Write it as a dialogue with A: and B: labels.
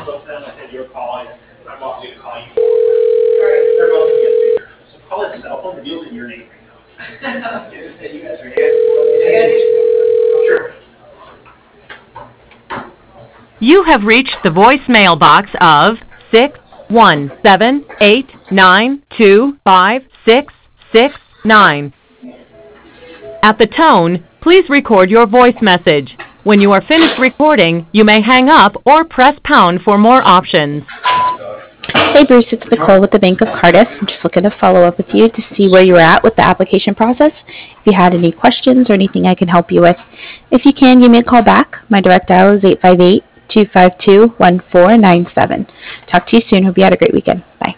A: spoke to them. I said you're calling. I'm also going to call you. All right. They're both going to get bigger. So call his cell phone. The deal's in your name right now. You guys ready? Sure.
B: You have reached the voicemail box of 617-892-5669. At the tone, please record your voice message. When you are finished recording, you may hang up or press pound for more options.
C: Hey Bruce, it's Nicole with the Bank of Cardiff. I'm just looking to follow up with you to see where you're at with the application process. If you had any questions or anything I can help you with. If you can, give me a call back. My direct dial is 858-252-1497. Talk to you soon. Hope you had a great weekend. Bye.